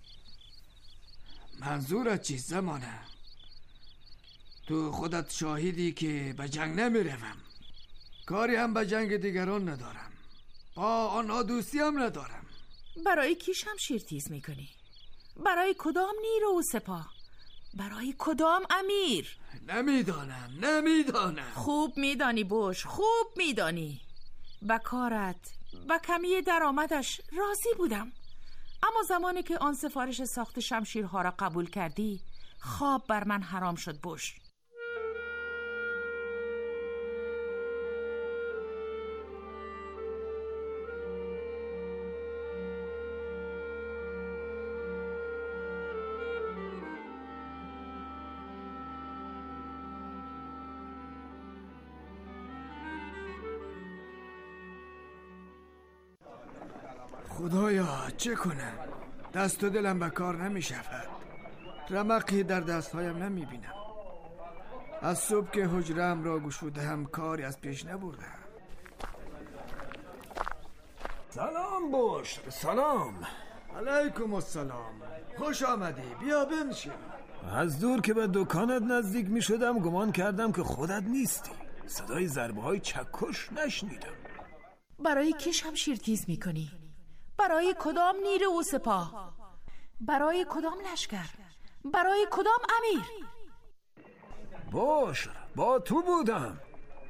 منظورت چیست زمانه؟ تو خودت شاهدی که به جنگ نمیروم، کاری هم به جنگ دیگران ندارم، با آنها دوستی هم ندارم. برای کی شمشیر تیز میکنی؟ برای کدام نیرو و سپاه؟ برای کدام امیر؟ نمیدانم. خوب میدانی بوش، خوب میدانی. به کارت، به کمی درآمدش راضی بودم، اما زمانی که آن سفارش ساخت شمشیرها را قبول کردی خواب بر من حرام شد بوش. خدایا چه کنم؟ دست و دلم به کار نمی شود، رمقی در دستهایم نمی بینم. از صبح که حجرم را گشودم کاری از پیش نبردم. سلام بشر، سلام. علیکم السلام، خوش آمدی، بیا بنشین. از دور که به دکانت نزدیک می شدم گمان کردم که خودت نیستی، صدای ضربه های چکش نشنیدم. برای کی شمشیر تیز می کنی؟ برای کدام نیرو و سپاه؟ برای کدام لشکر؟ برای کدام امیر؟ بشر، با تو بودم.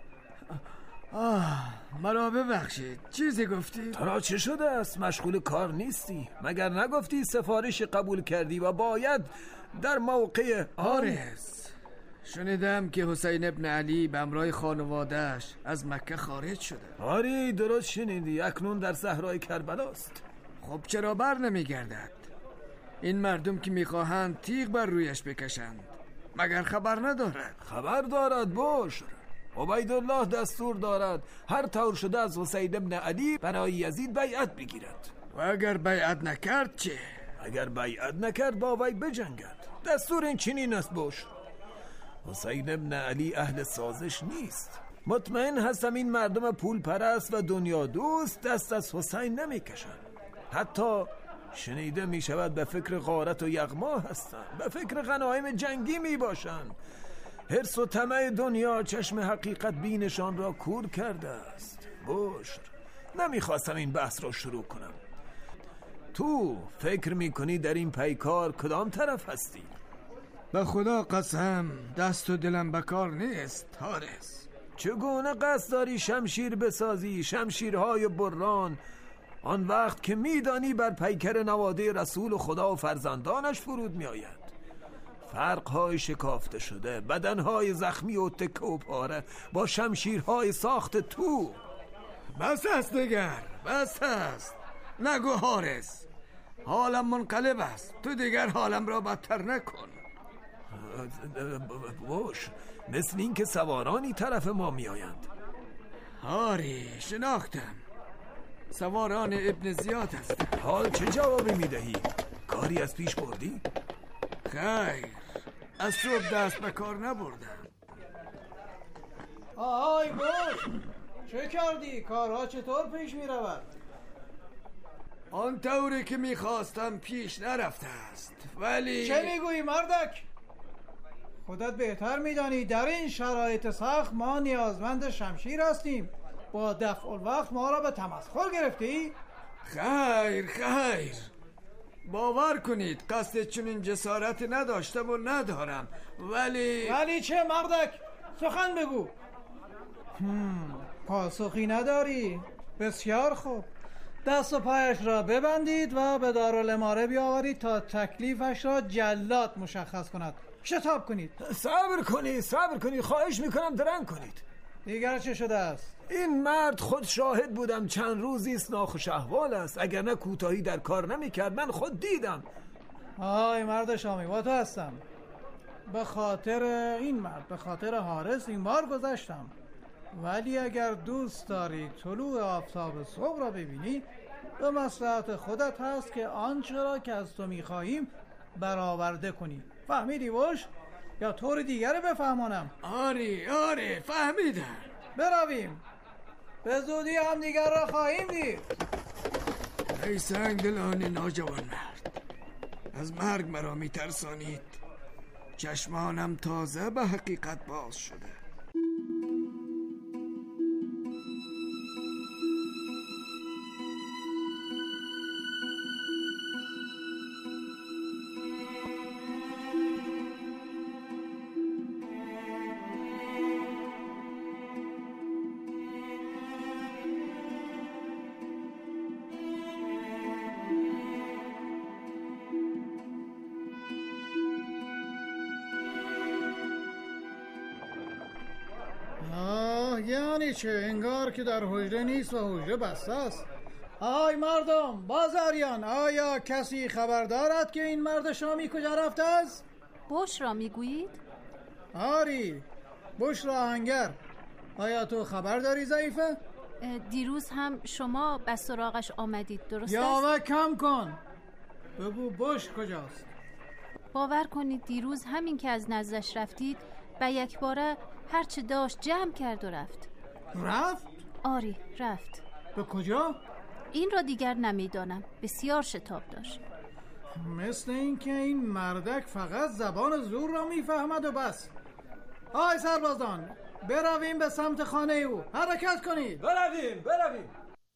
مرا ببخشید، چیزی گفتی؟ ترا چه شده است؟ مشغول کار نیستی؟ مگر نگفتی سفارش قبول کردی و باید در موقع آرز؟ شنیدم که حسین ابن علی به همراه خانواده‌اش از مکه خارج شده. آری درست شنیدی، اکنون در صحرای کربلاست. خب چرا بر نمیگردد؟ این مردم که میخواهند تیغ بر رویش بکشند مگر خبر ندارد؟ خبر دارد بشر. عبیدالله دستور دارد هر طور شده از حسین ابن علی برای یزید بیعت بگیرد. و اگر بیعت نکرد چه؟ اگر بیعت نکرد با وی بجنگد. دستور این چنین است بشر. حسین ابن علی اهل سازش نیست. مطمئن هستم این مردم پول پرست و دنیا دوست دست از حسین نمی کشند. حتی شنیده می شود به فکر غارت و یغما هستند، به فکر غنایم جنگی می باشند. حرص و طمع دنیا چشم حقیقت بینشان را کور کرده است. بشر، نمیخواستم این بحث را شروع کنم. تو فکر میکنی در این پیکار کدام طرف هستی؟ به خدا قسم دست و دلم به کار نیست حارس. چگونه قصد داری شمشیر بسازی، شمشیرهای بران، آن وقت که میدانی بر پیکر نواده رسول خدا و فرزندانش فرود میآید؟ فرقهای شکافته شده، بدنهای زخمی و تکه و پاره با شمشیرهای ساخت تو. بس است دیگر، بس است. نگو حارس، حالم منقلب است، تو دیگر حالم را بدتر نکن. باش، مثل این که سوارانی طرف ما می آیند. آری شناختم، سواران ابن زیاد هست. حال چه جوابی می دهی؟ کاری از پیش بردی؟ خیر، از صبح دست به کار نبردم. آهای باش، چه کردی؟ کارها چطور پیش می رود؟ آن طوری که می خواستم پیش نرفته است، ولی... چه می گویی مردک؟ خودت بهتر می دانی در این شرایط سخت ما نیازمند شمشیر هستیم. با دفع الوقت ما را به تمسخر گرفتی؟ خیر، باور کنید قصد چنین جسارتی نداشتم و ندارم، ولی چه مردک؟ سخن بگو. پاسخی نداری؟ بسیار خوب، دست و پایش را ببندید و به دارالاماره بیاورید تا تکلیفش را جلاد مشخص کند. شتاب کنید. صبر کنید خواهش میکنم درنگ کنید. دیگر چه شده است؟ این مرد خود شاهد بودم چند روزی است ناخوش احوال است، اگر نه کوتاهی در کار نمیکرد. من خود دیدم. آی مرد شامی با تو هستم. به خاطر این مرد، به خاطر حارس این بار گذشتم، ولی اگر دوست داری طلوع آفتاب صبح را ببینی به مصلحت خودت هست که آنچه را که از تو میخواهیم برآورده کنی. فهمیدی باش؟ یا طور دیگری بفهمانم؟ آره فهمیدم. برویم، به زودی هم دیگر را خواهیم دید. ای سنگدلان ناجوان مرد، از مرگ مرا میترسانید. چشمانم تازه به حقیقت باز شده. یعنی چه؟ انگار که در حجره نیست و حجره بسته است. آی مردم بازاریان، آیا کسی خبر دارد که این مرد شامی کجا رفته است؟ بشرا میگویید؟ آری، بشرا آهنگر. آیا تو خبر داری ضعیفه؟ دیروز هم شما به سراغش آمدید، درست است؟ یاوه کم کن، بگو بش کجاست؟ باور کنید دیروز همین که از نزدش رفتید به یک باره هرچه داشت جمع کرد و رفت. رفت؟ آری رفت. به کجا؟ این را دیگر نمیدانم، بسیار شتاب داشت. مثل این که این مردک فقط زبان زور را میفهمد و بس. آی سربازان، برویم به سمت خانه او. حرکت کنید. برویم.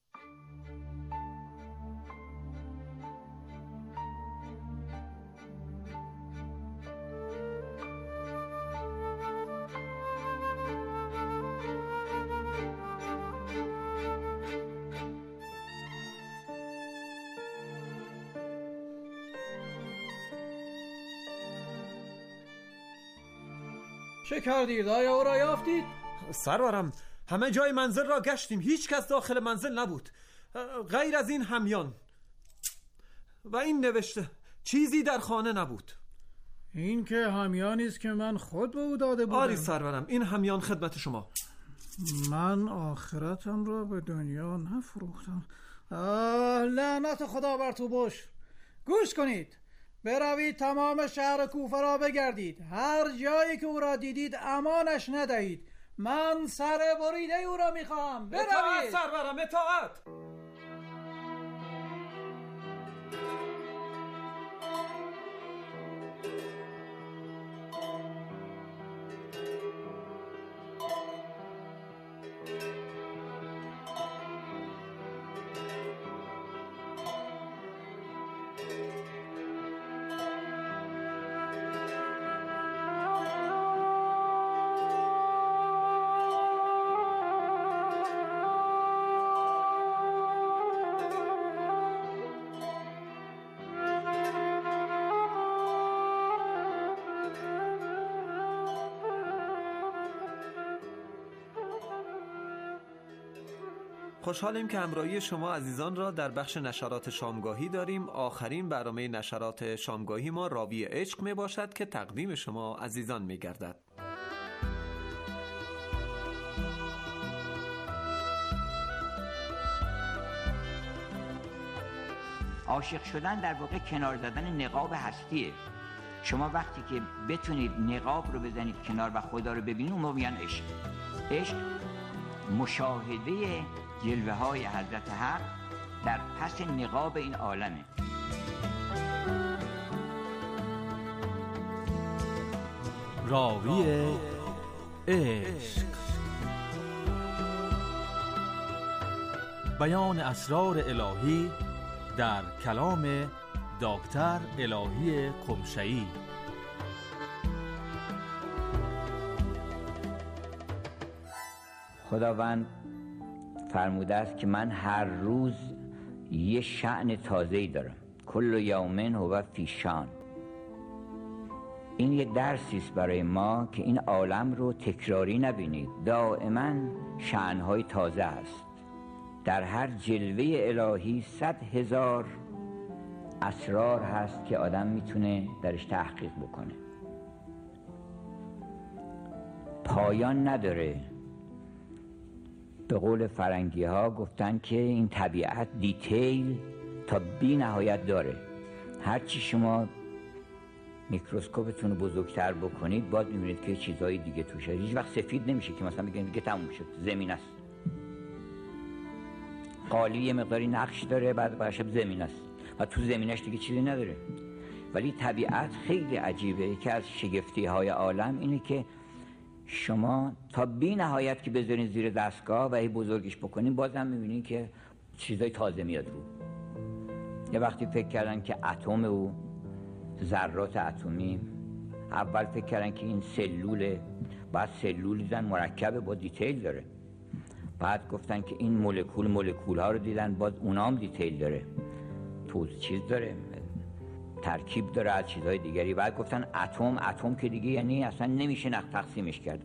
چه کردید؟ آیا او را یافتید؟ سرورم همه جای منزل را گشتیم، هیچ کس داخل منزل نبود غیر از این همیان و این نوشته. چیزی در خانه نبود. این که همیانی است که من خود به او داده بودم. آری سرورم، این همیان خدمت شما. من آخرتم را به دنیا نفروختم. لعنت خدا بر تو بش. گوش کنید، بروید تمام شهر کوفه را بگردید، هر جایی که او را دیدید امانش ندهید. من سر بریده او را میخواهم. بروید. اطاعت سرورم، اطاعت. خوشحالیم که همراهی شما عزیزان را در بخش نشرات شامگاهی داریم. آخرین برنامه نشرات شامگاهی ما راوی عشق می باشد که تقدیم شما عزیزان می گردد. عاشق شدن در واقع کنار زدن نقاب هستیه. شما وقتی که بتونید نقاب رو بزنید کنار و خدا رو ببینید، اون موقع میگن عشق. عشق مشاهده جلوه های حضرت حق در پس نقاب این عالمه. راوی عشق، بیان اسرار الهی در کلام دکتر الهی قمشه‌ای. خداوند فرموده است که من هر روز یه شأن تازه‌ای دارم. کل یومن هو فی شأن. این یه درسی است برای ما که این عالم رو تکراری نبینید. دائما شأن‌های تازه است. در هر جلوه الهی 100,000 اسرار هست که آدم میتونه درش تحقیق بکنه. پایان نداره. به قول فرنگی ها گفتن که این طبیعت دیتیل تا بی نهایت داره. هرچی شما میکروسکوپتون رو بزرگتر بکنید باز میبینید که چیزهای دیگه توش هست. هیچ وقت سفید نمیشه که مثلا بگید دیگه تموم شد، زمین است. قالی یه مقداری نقش داره، بعد باشب زمین است و تو زمینش دیگه چیزی نداره. ولی طبیعت خیلی عجیبه. یکی از شگفتی های عالم اینه که شما تا بی نهایت که بذارین زیر دستگاه و هی بزرگش بکنین بازم میبینین که چیزای تازه میاد رو. یه وقتی فکر کردن که اتم و ذرات اتمی، اول فکر کردن که این سلوله، بعد سلول دیدن مرکبه با دیتیل داره، بعد گفتن که این مولکول ها رو دیدن باز اونام دیتیل داره، چیز داره، ترکیب داره از چیزهای دیگری. بعد گفتن اتم که دیگه یعنی اصلا نمیشه تقسیمش کرد.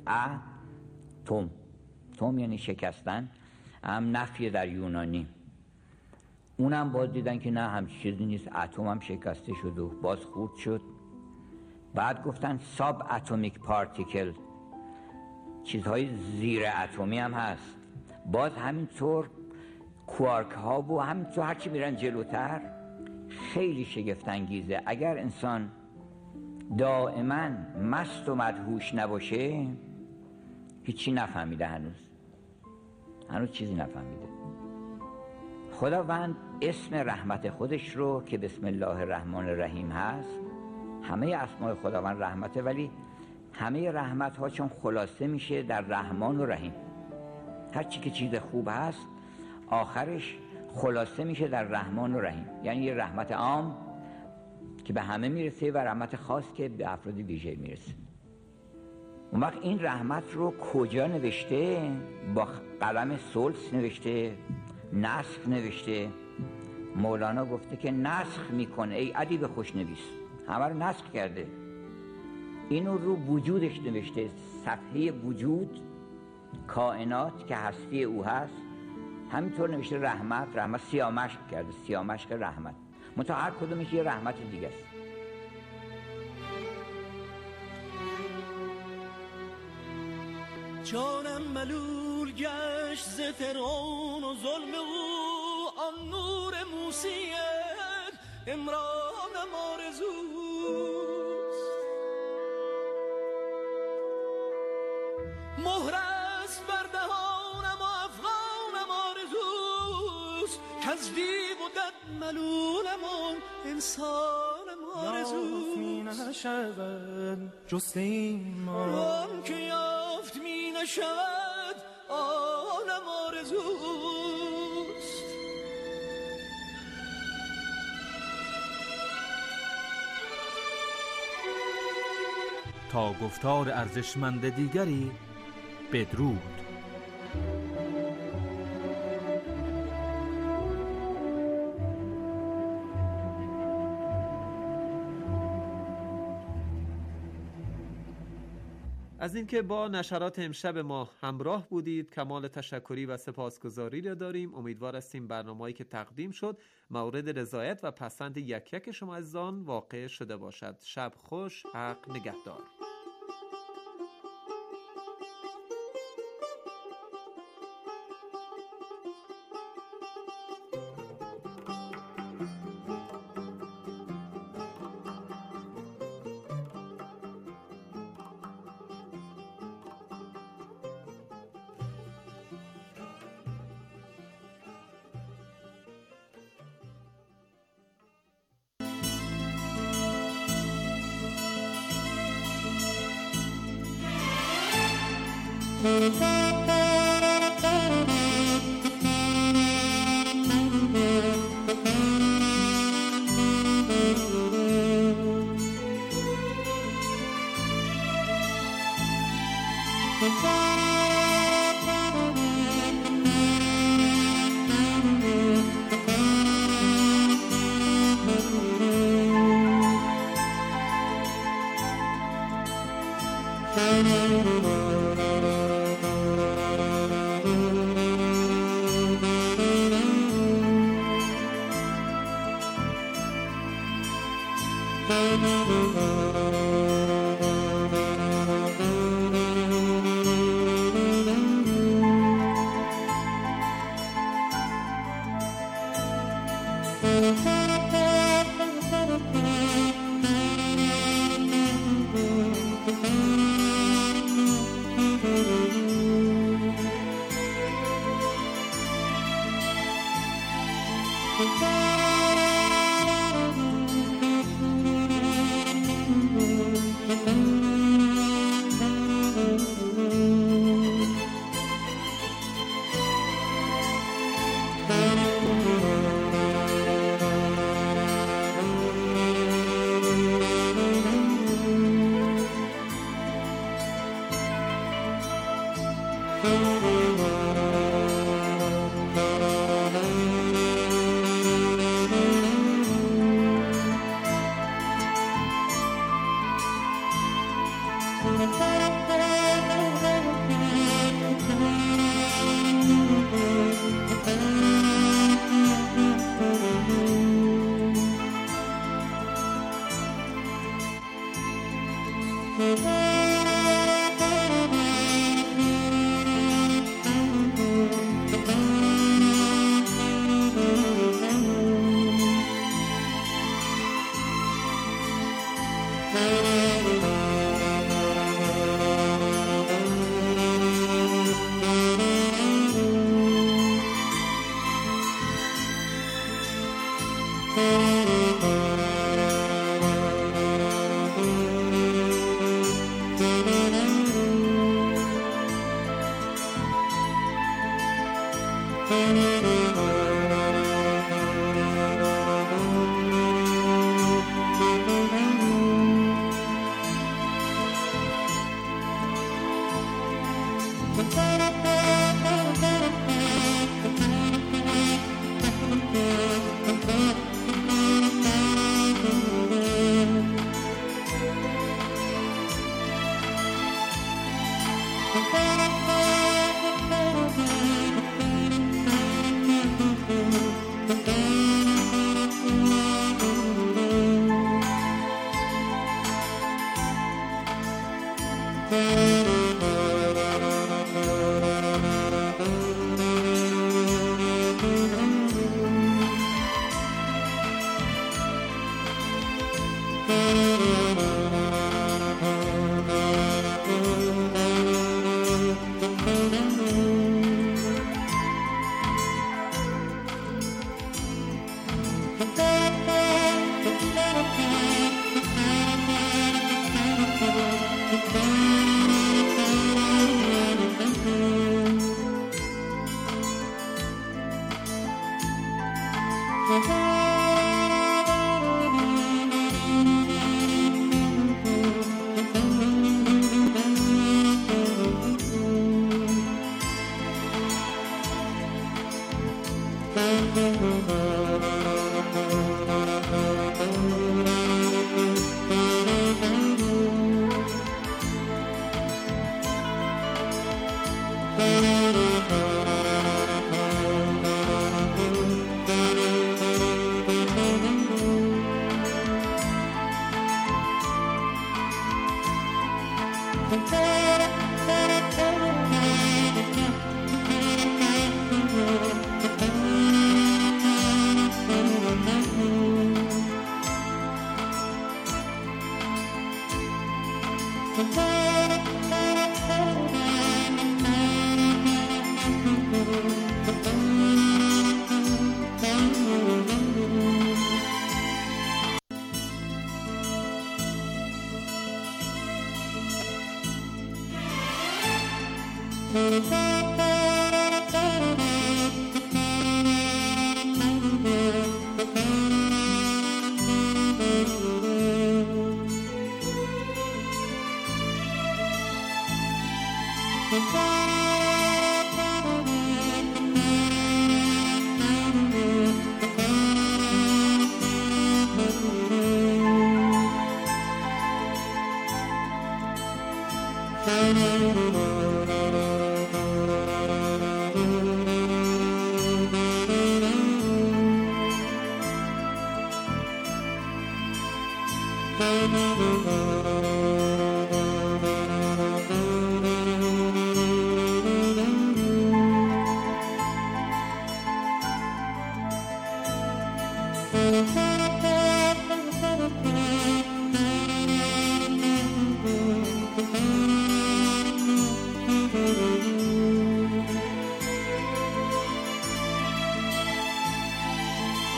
توم یعنی شکستن، هم نفی در یونانی. اونم باز دیدن که نه، همچین چیزی نیست، اتم هم شکسته شد و باز خورد شد. بعد گفتن ساب اتمیک پارتیکل، چیزهای زیر اتمی هم هست. باز همینطور کوارک ها و همینطور هرچی میرن جلوتر. خیلی شگفت انگیزه. اگر انسان دائما مست و مدهوش نباشه هیچی نفهمیده، هنوز چیزی نفهمیده. خداوند اسم رحمت خودش رو که بسم الله الرحمن الرحیم هست، همه اسماء خداوند رحمته، ولی همه رحمت ها چون خلاصه میشه در رحمان و رحیم، هرچی که چیز خوب هست آخرش خلاصه میشه در رحمان و رحیم. یعنی یه رحمت عام که به همه میرسه و رحمت خاص که به افراد ویژه میرسه. اون وقت این رحمت رو کجا نوشته؟ با قلم سلس نوشته، نسخ نوشته. مولانا گفته که نسخ میکنه ای ادیب خوشنویس، همه رو نسخ کرده. اینو رو وجودش نوشته، صفحه وجود، کائنات که هستی او هست، همینطور نوشته رحمت سیامشق کرده، سیامشق رحمت. منتها هر کدومش یه رحمت دیگه است. جانم ملول گشت ز فرعون و ظلم او، آن نور موسیت امرانم آرزوست. مهرست بر دهانم و افغانم آرزوست، کز دیو و دد ملولم و انسانم آرزوست. یافت می نشود جست ایمان، آن که یافت می نشود آنم آرزوست. تا گفتار ارزشمند دیگری بدرود. از اینکه با نشرات امشب ما همراه بودید کمال تشکری و سپاسگزاری را داریم. امیدوار هستیم برنامه‌ای که تقدیم شد مورد رضایت و پسند یک یک شما عزیزان واقع شده باشد. شب خوش، حق نگهدار.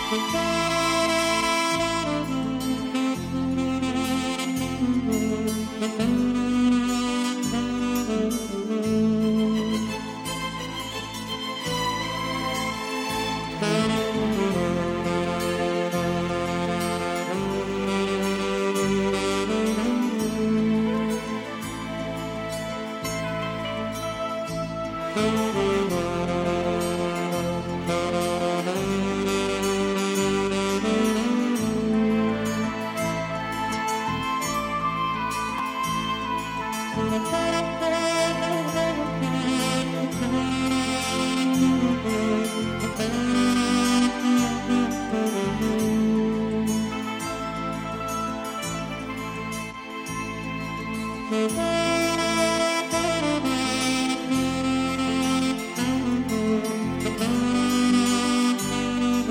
Thank you.